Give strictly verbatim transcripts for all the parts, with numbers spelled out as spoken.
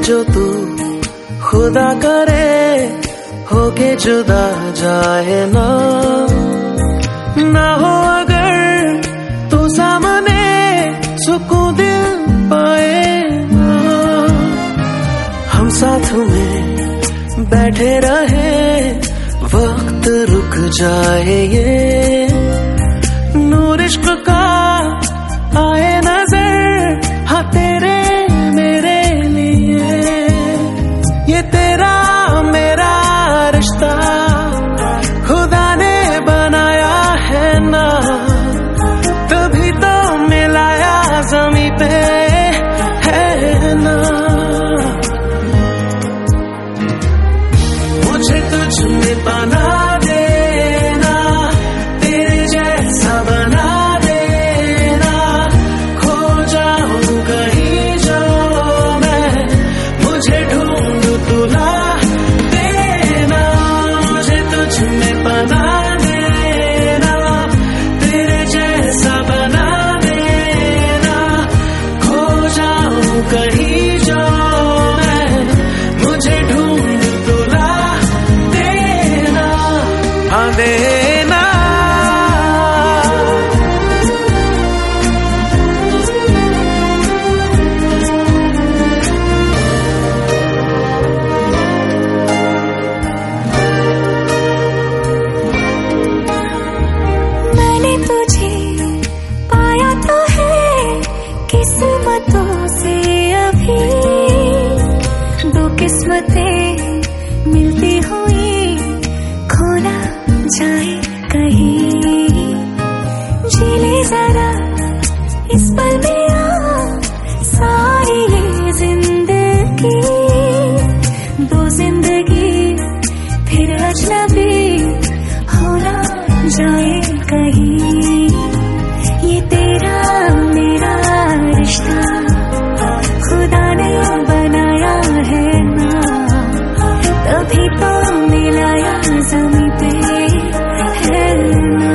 जो तू खुदा करे होके जुदा जाए ना, ना हो अगर तू सामने सुकून दिल पाए ना। हम साथ में बैठे रहे वक्त रुक जाए, ये नूर इश्क का आए नजर हाँ तेरे मेरे लिए। ये तेरा मेरा रिश्ता खुदा ने बनाया है ना, तभी तो मिलाया ज़मीं पे है ना। मुझे तुझ में बना देना, तेरे जैसा बना देना, खो जाऊं कहीं जो मैं, मुझे ढूंढ तुला देना। मुझे तुझ में बना देना, तेरे जैसा बना देना, खो जाऊं कहीं जो मैं, मुझे ढूंढ तुला देना, हाँ देना। मैंने तुझे पाया तो है किस्मतों से, अभी दो किस्मतें मिलती हुई खोना जाए कहीं। जी ले जरा इस पल में आ सारी ये जिंदगी, दो जिंदगी फिर अजनबी होना जाए कहीं। ये तेरा मेरा रिश्ता खुदा ने बनाया है ना, तभी तो मिलाया ज़मीं पे है ना।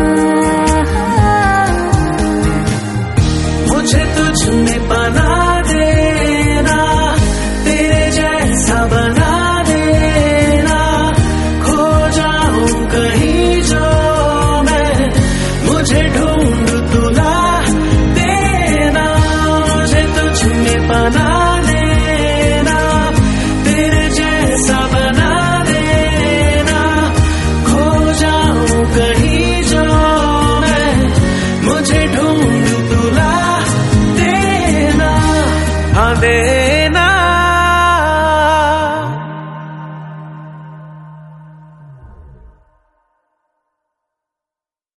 मुझे तुझ में बना देना, तेरे जैसा बना देना, खो जाऊं कहीं जो मैं, मुझे ढूंढ तुला देना। मुझे तुझ में बना देना, तेरे जैसा बना देना, खो जाऊं कहीं जो मैं, मुझे ढूंढ तुला देना, हाँ दे।